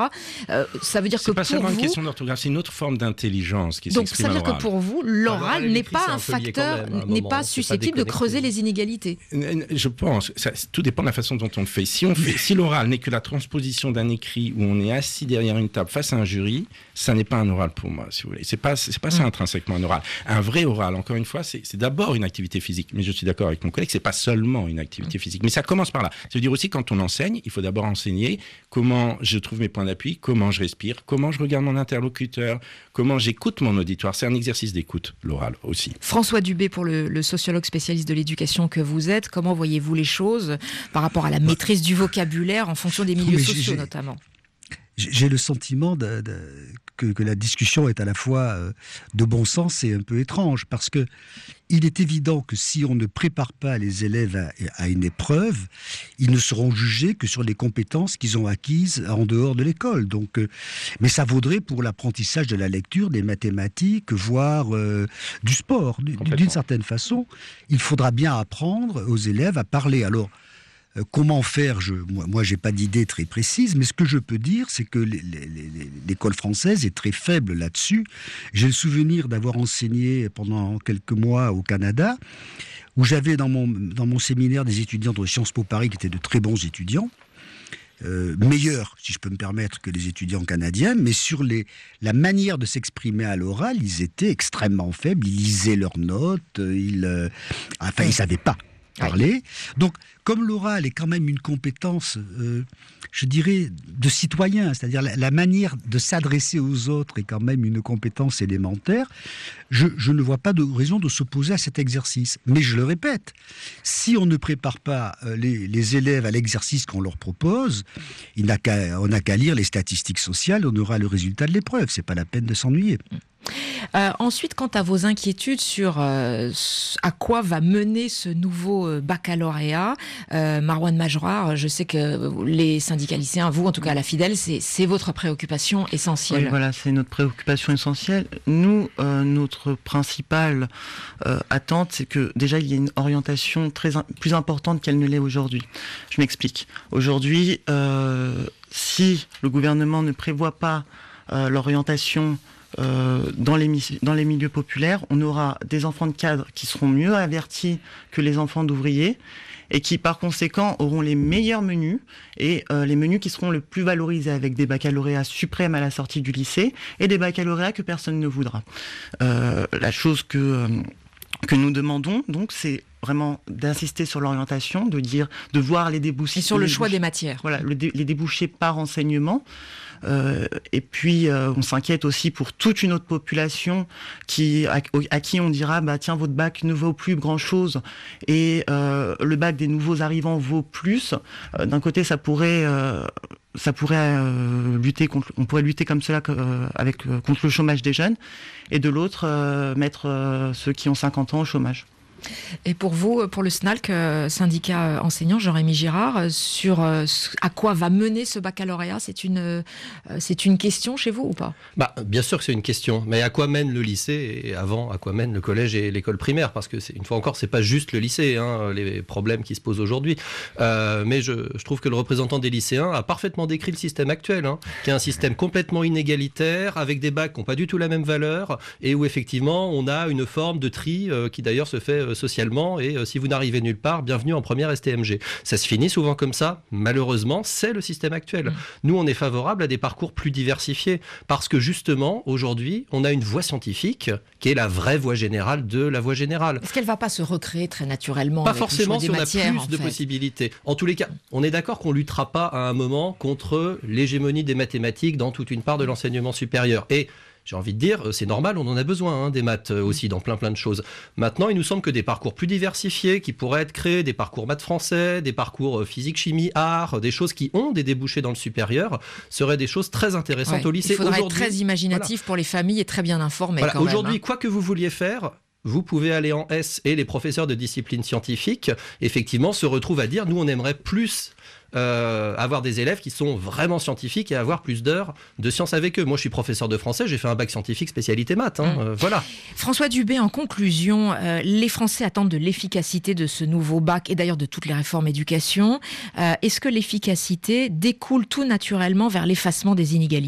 Speaker 2: Ça veut dire que pour vous... C'est
Speaker 7: pas seulement une question d'orthographe, c'est une autre forme d'intelligence qui s'exprime à l'oral.
Speaker 2: Donc ça veut dire que pour vous, l'oral n'est pas un facteur, n'est pas susceptible de creuser les inégalités.
Speaker 7: Je pense, tout dépend de la façon dont on le fait. Si l'oral n'est que la transposition d'un écrit où on est assis derrière une table face à un jury, ça n'est pas un oral pour moi, si vous voulez. C'est pas ça intrinsèquement un oral. Un vrai oral, encore une fois, c'est d'abord une activité physique. Mais je suis d'accord avec mon collègue, c'est pas seulement une activité physique. Mais ça commence par là. Ça veut dire aussi, quand on enseigne, il faut d'abord enseigner comment je trouve mes points d'appui, comment je respire, comment je regarde mon interlocuteur, comment j'écoute mon auditoire. C'est un exercice d'écoute, l'oral aussi.
Speaker 2: François Dubé, pour le sociologue spécialiste de l'éducation que vous êtes, comment voyez-vous les choses par rapport à la maîtrise du vocabulaire en fonction des milieux sociaux notamment?
Speaker 3: J'ai le sentiment que la discussion est à la fois de bon sens et un peu étrange, parce que il est évident que si on ne prépare pas les élèves à une épreuve, ils ne seront jugés que sur les compétences qu'ils ont acquises en dehors de l'école. Donc, mais ça vaudrait pour l'apprentissage de la lecture, des mathématiques, voire du sport. D'une certaine façon, il faudra bien apprendre aux élèves à parler. Alors, comment faire? Moi, j'ai pas d'idée très précise, mais ce que je peux dire, c'est que l'école française est très faible là-dessus. J'ai le souvenir d'avoir enseigné pendant quelques mois au Canada, où j'avais dans mon séminaire des étudiants de Sciences Po Paris qui étaient de très bons étudiants, meilleurs, si je peux me permettre, que les étudiants canadiens, mais sur la manière de s'exprimer à l'oral, ils étaient extrêmement faibles. Ils lisaient leurs notes, ils savaient pas parler. Donc, comme l'oral est quand même une compétence, je dirais, de citoyen, c'est-à-dire la manière de s'adresser aux autres est quand même une compétence élémentaire, je ne vois pas de raison de s'opposer à cet exercice. Mais je le répète, si on ne prépare pas les élèves à l'exercice qu'on leur propose, on n'a qu'à lire les statistiques sociales, on aura le résultat de l'épreuve. C'est pas la peine de s'ennuyer.
Speaker 2: Ensuite, quant à vos inquiétudes sur à quoi va mener ce nouveau baccalauréat, Marouane Majrour, je sais que les syndicats lycéens, vous en tout cas à la Fidèle, c'est votre préoccupation essentielle.
Speaker 5: Oui, voilà, c'est notre préoccupation essentielle. Nous, notre principale attente, c'est que déjà il y ait une orientation plus importante qu'elle ne l'est aujourd'hui. Je m'explique. Aujourd'hui, si le gouvernement ne prévoit pas l'orientation dans les milieux populaires, on aura des enfants de cadres qui seront mieux avertis que les enfants d'ouvriers et qui par conséquent auront les meilleurs menus et les menus qui seront le plus valorisés, avec des baccalauréats suprêmes à la sortie du lycée et des baccalauréats que personne ne voudra. La chose que nous demandons donc, c'est vraiment d'insister sur l'orientation, de voir les débouchés.
Speaker 2: Et sur le choix des matières.
Speaker 5: Voilà, les débouchés par enseignement. Et puis on s'inquiète aussi pour toute une autre population à qui on dira tiens, votre bac ne vaut plus grand chose et le bac des nouveaux arrivants vaut plus. D'un côté on pourrait lutter comme cela contre le chômage des jeunes, et de l'autre mettre ceux qui ont 50 ans au chômage.
Speaker 2: Et pour vous, pour le SNALC, syndicat enseignant, Jean-Rémy Girard, sur à quoi va mener ce baccalauréat, c'est une question chez vous ou pas ?
Speaker 4: Bien sûr que c'est une question, mais à quoi mène le lycée et avant, à quoi mène le collège et l'école primaire ? Parce que, une fois encore, c'est pas juste le lycée, les problèmes qui se posent aujourd'hui. Mais je trouve que le représentant des lycéens a parfaitement décrit le système actuel, qui est un système complètement inégalitaire, avec des bacs qui n'ont pas du tout la même valeur, et où effectivement on a une forme de tri qui d'ailleurs se fait socialement, et si vous n'arrivez nulle part, bienvenue en première STMG. Ça se finit souvent comme ça, malheureusement, c'est le système actuel. Nous, on est favorable à des parcours plus diversifiés, parce que justement, aujourd'hui, on a une voie scientifique qui est la vraie voie générale de la voie générale.
Speaker 2: Est-ce qu'elle ne va pas se recréer très naturellement ?
Speaker 4: Pas forcément si on a plus de possibilités. En tous les cas, on est d'accord qu'on ne luttera pas à un moment contre l'hégémonie des mathématiques dans toute une part de l'enseignement supérieur. Et j'ai envie de dire, c'est normal, on en a besoin, des maths aussi, dans plein de choses. Maintenant, il nous semble que des parcours plus diversifiés qui pourraient être créés, des parcours maths français, des parcours physique, chimie, art, des choses qui ont des débouchés dans le supérieur, seraient des choses très intéressantes au lycée.
Speaker 2: Il faudrait être très imaginatif pour les familles et très bien informé.
Speaker 4: Voilà. Aujourd'hui, quoi que vous vouliez faire, vous pouvez aller en S, et les professeurs de disciplines scientifiques, effectivement, se retrouvent à dire, nous, on aimerait plus avoir des élèves qui sont vraiment scientifiques et avoir plus d'heures de sciences avec eux. Moi, je suis professeur de français, j'ai fait un bac scientifique spécialité maths. Voilà.
Speaker 2: François Dubé, en conclusion, les Français attendent de l'efficacité de ce nouveau bac et d'ailleurs de toutes les réformes éducation. Est-ce que l'efficacité découle tout naturellement vers l'effacement des inégalités ?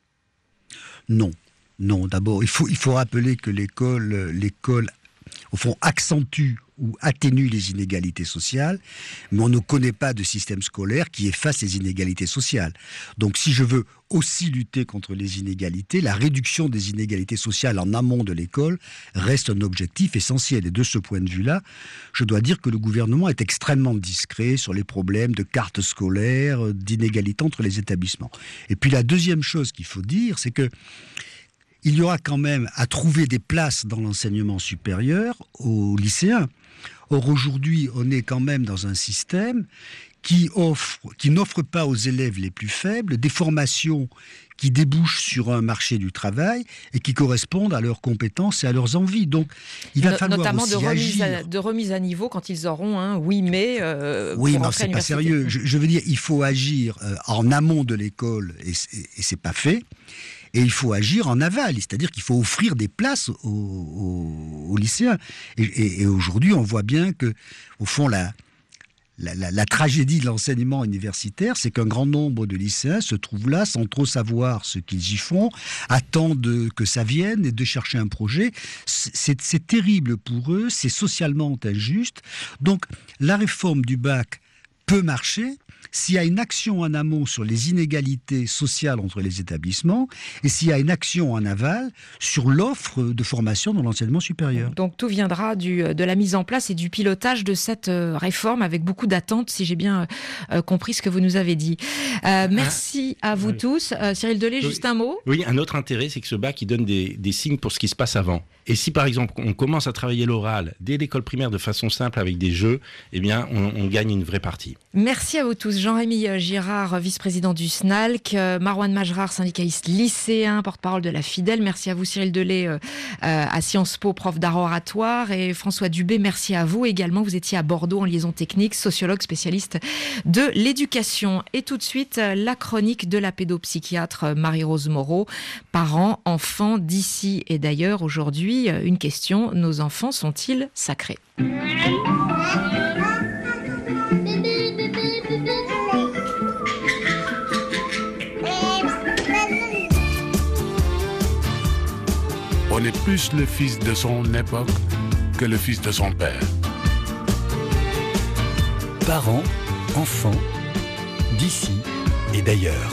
Speaker 3: Non. D'abord, il faut rappeler que l'école, au fond, accentue ou atténue les inégalités sociales, mais on ne connaît pas de système scolaire qui efface les inégalités sociales. Donc si je veux aussi lutter contre les inégalités, la réduction des inégalités sociales en amont de l'école reste un objectif essentiel. Et de ce point de vue-là, je dois dire que le gouvernement est extrêmement discret sur les problèmes de cartes scolaires, d'inégalités entre les établissements. Et puis la deuxième chose qu'il faut dire, c'est que il y aura quand même à trouver des places dans l'enseignement supérieur aux lycéens. Or, aujourd'hui, on est quand même dans un système qui n'offre pas aux élèves les plus faibles des formations qui débouchent sur un marché du travail et qui correspondent à leurs compétences et à leurs envies. Donc, il va falloir
Speaker 2: notamment
Speaker 3: aussi agir.
Speaker 2: de remise à niveau quand ils auront un oui, mais
Speaker 3: c'est pas sérieux. Je veux dire, il faut agir en amont de l'école et c'est pas fait. Et il faut agir en aval, c'est-à-dire qu'il faut offrir des places aux lycéens. Et aujourd'hui, on voit bien que, au fond, la tragédie de l'enseignement universitaire, c'est qu'un grand nombre de lycéens se trouvent là sans trop savoir ce qu'ils y font, attendent que ça vienne et de chercher un projet. C'est terrible pour eux, c'est socialement injuste. Donc, la réforme du bac peut marcher s'il y a une action en amont sur les inégalités sociales entre les établissements et s'il y a une action en aval sur l'offre de formation dans l'enseignement supérieur.
Speaker 2: Donc tout viendra de la mise en place et du pilotage de cette réforme avec beaucoup d'attentes, si j'ai bien compris ce que vous nous avez dit. Merci à vous tous. Cyril Delay, juste un mot.
Speaker 7: Oui, un autre intérêt, c'est que ce bac, il donne des signes pour ce qui se passe avant. Et si par exemple on commence à travailler l'oral dès l'école primaire de façon simple avec des jeux, eh bien on gagne une vraie partie. Merci
Speaker 2: à vous tous. Jean-Rémy Girard, vice-président du SNALC, Marouane Majrar, syndicaliste lycéen, porte-parole de la Fidèle. Merci à vous Cyril Delay, à Sciences Po, prof d'art oratoire, et François Dubé, merci à vous également. Vous étiez à Bordeaux en liaison technique, sociologue spécialiste de l'éducation. Et tout de suite, la chronique de la pédopsychiatre Marie-Rose Moreau. Parents, enfants d'ici et d'ailleurs, aujourd'hui, une question, nos enfants sont-ils sacrés ?
Speaker 8: On est plus le fils de son époque que le fils de son père.
Speaker 9: Parents, enfants, d'ici et d'ailleurs.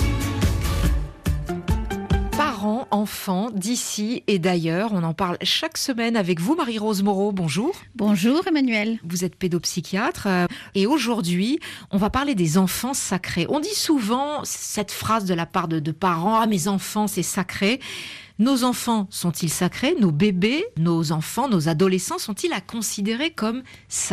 Speaker 2: Parents, enfants, d'ici et d'ailleurs. On en parle chaque semaine avec vous, Marie-Rose Moreau. Bonjour.
Speaker 10: Bonjour, Emmanuel.
Speaker 2: Vous êtes pédopsychiatre. Et aujourd'hui, on va parler des enfants sacrés. On dit souvent cette phrase de la part de parents, « Ah, mes enfants, c'est sacré ». Nos enfants sont-ils sacrés ? Nos bébés, nos enfants, nos adolescents sont-ils à considérer comme sacrés ?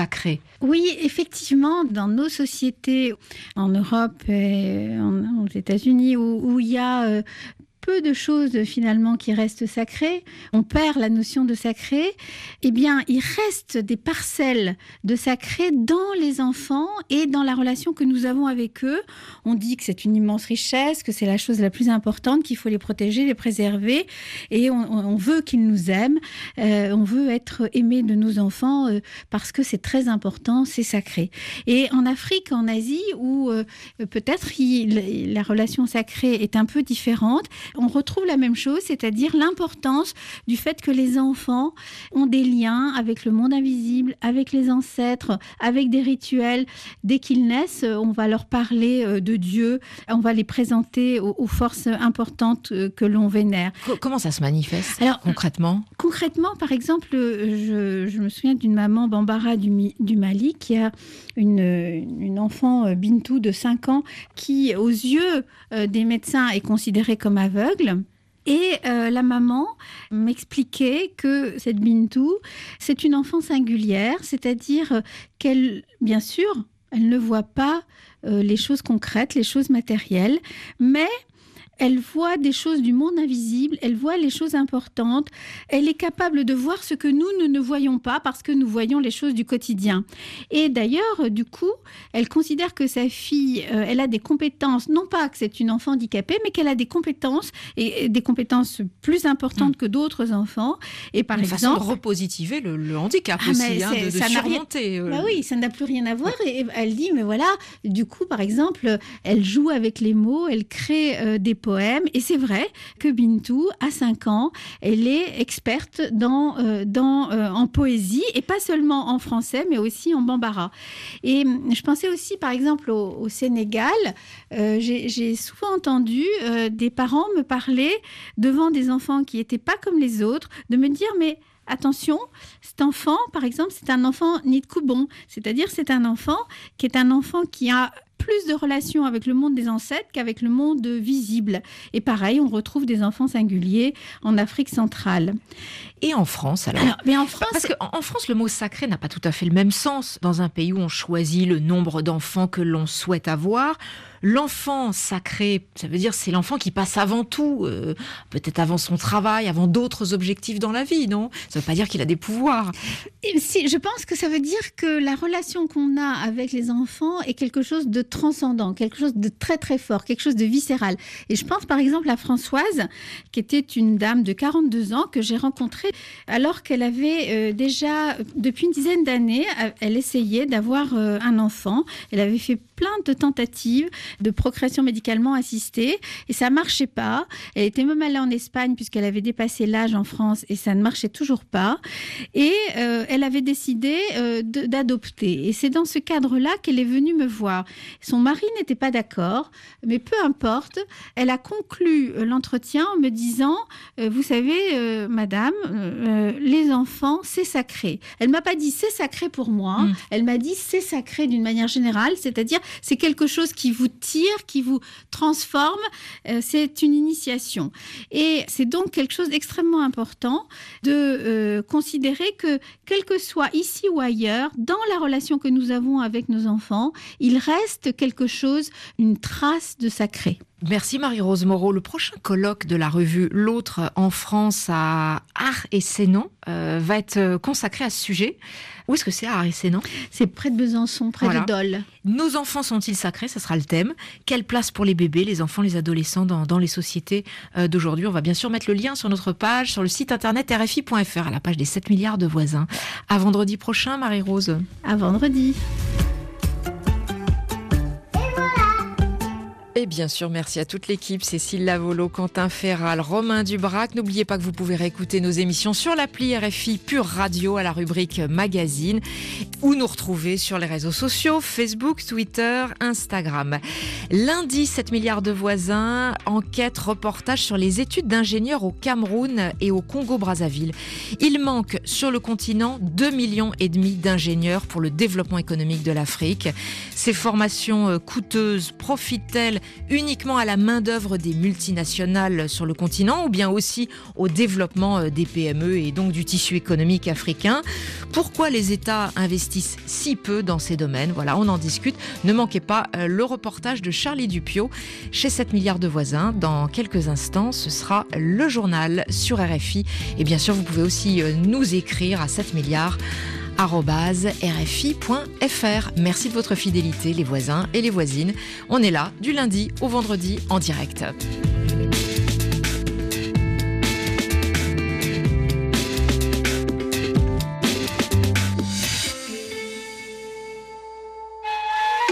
Speaker 10: Oui, effectivement, dans nos sociétés, en Europe et aux États-Unis, où il y a peu de choses finalement qui restent sacrées, on perd la notion de sacré, eh bien il reste des parcelles de sacré dans les enfants et dans la relation que nous avons avec eux. On dit que c'est une immense richesse, que c'est la chose la plus importante, qu'il faut les protéger, les préserver, et on veut qu'ils nous aiment, on veut être aimé de nos enfants parce que c'est très important, c'est sacré. Et en Afrique, en Asie, où peut-être la relation sacrée est un peu différente, on retrouve la même chose, c'est-à-dire l'importance du fait que les enfants ont des liens avec le monde invisible, avec les ancêtres, avec des rituels. Dès qu'ils naissent, on va leur parler de Dieu, on va les présenter aux forces importantes que l'on vénère.
Speaker 2: Comment ça se manifeste concrètement ?
Speaker 10: Concrètement, par exemple, je me souviens d'une maman Bambara du Mali qui a une enfant Bintou de 5 ans qui, aux yeux des médecins, est considérée comme aveugle. Et la maman m'expliquait que cette Bintou, c'est une enfant singulière, c'est-à-dire qu'elle, bien sûr, elle ne voit pas les choses concrètes, les choses matérielles, mais elle voit des choses du monde invisible, elle voit les choses importantes, elle est capable de voir ce que nous ne voyons pas parce que nous voyons les choses du quotidien. Et d'ailleurs, du coup, elle considère que sa fille, elle a des compétences, non pas que c'est une enfant handicapée, mais qu'elle a des compétences, et des compétences plus importantes que d'autres enfants. Et par exemple,
Speaker 2: façon de repositiver le handicap aussi, de surmonter.
Speaker 10: Bah oui, ça n'a plus rien à voir. Et elle dit, mais voilà, du coup, par exemple, elle joue avec les mots, elle crée des poèmes. Et c'est vrai que Bintou, à 5 ans, elle est experte en poésie, et pas seulement en français, mais aussi en bambara. Et je pensais aussi, par exemple, au Sénégal, j'ai souvent entendu des parents me parler devant des enfants qui n'étaient pas comme les autres, de me dire, mais attention, cet enfant, par exemple, c'est un enfant Nidkoubon, c'est-à-dire c'est un enfant qui a plus de relations avec le monde des ancêtres qu'avec le monde visible. Et pareil, on retrouve des enfants singuliers en Afrique centrale.
Speaker 2: Et en France, alors mais en France, parce qu'en France, le mot sacré n'a pas tout à fait le même sens. Dans un pays où on choisit le nombre d'enfants que l'on souhaite avoir, l'enfant sacré, ça veut dire c'est l'enfant qui passe avant tout, peut-être avant son travail, avant d'autres objectifs dans la vie, non ? Ça ne veut pas dire qu'il a des pouvoirs.
Speaker 10: Et si, je pense que ça veut dire que la relation qu'on a avec les enfants est quelque chose de transcendant, quelque chose de très très fort, quelque chose de viscéral. Et je pense par exemple à Françoise, qui était une dame de 42 ans que j'ai rencontrée alors qu'elle avait déjà, depuis une dizaine d'années, elle essayait d'avoir un enfant. Elle avait fait plein de tentatives de procréation médicalement assistée et ça marchait pas. Elle était même allée en Espagne puisqu'elle avait dépassé l'âge en France et ça ne marchait toujours pas. Et elle avait décidé d'adopter. Et c'est dans ce cadre-là qu'elle est venue me voir. Son mari n'était pas d'accord, mais peu importe. Elle a conclu l'entretien en me disant vous savez, madame, les enfants, c'est sacré. Elle m'a pas dit c'est sacré pour moi. Elle m'a dit c'est sacré d'une manière générale, c'est-à-dire c'est quelque chose qui vous tire, qui vous transforme. C'est une initiation. Et c'est donc quelque chose d'extrêmement important de considérer que, quel que soit ici ou ailleurs, dans la relation que nous avons avec nos enfants, il reste quelque chose, une trace de sacré.
Speaker 2: Merci Marie-Rose Moreau. Le prochain colloque de la revue L'Autre en France à Ars-et-Sénan va être consacré à ce sujet. Où est-ce que c'est à Ars-et-Sénan ?
Speaker 10: C'est près de Besançon, près de Dole.
Speaker 2: Nos enfants sont-ils sacrés ? Ça sera le thème. Quelle place pour les bébés, les enfants, les adolescents dans les sociétés d'aujourd'hui ? On va bien sûr mettre le lien sur notre page, sur le site internet rfi.fr, à la page des 7 milliards de voisins. À vendredi prochain, Marie-Rose.
Speaker 10: À vendredi.
Speaker 2: Et bien sûr, merci à toute l'équipe, Cécile Lavolo, Quentin Ferral, Romain Dubrac. N'oubliez pas que vous pouvez réécouter nos émissions sur l'appli RFI Pure Radio à la rubrique Magazine ou nous retrouver sur les réseaux sociaux, Facebook, Twitter, Instagram. Lundi, 7 milliards de voisins, enquête, reportage sur les études d'ingénieurs au Cameroun et au Congo-Brazzaville. Il manque sur le continent 2,5 millions d'ingénieurs pour le développement économique de l'Afrique. Ces formations coûteuses profitent-elles uniquement à la main-d'œuvre des multinationales sur le continent ou bien aussi au développement des PME et donc du tissu économique africain ? Pourquoi les États investissent si peu dans ces domaines ? Voilà, on en discute. Ne manquez pas le reportage de Charlie Dupiot chez 7 milliards de voisins. Dans quelques instants, ce sera le journal sur RFI. Et bien sûr, vous pouvez aussi nous écrire à 7 milliards @rfi.fr. Merci de votre fidélité, les voisins et les voisines. On est là du lundi au vendredi en direct.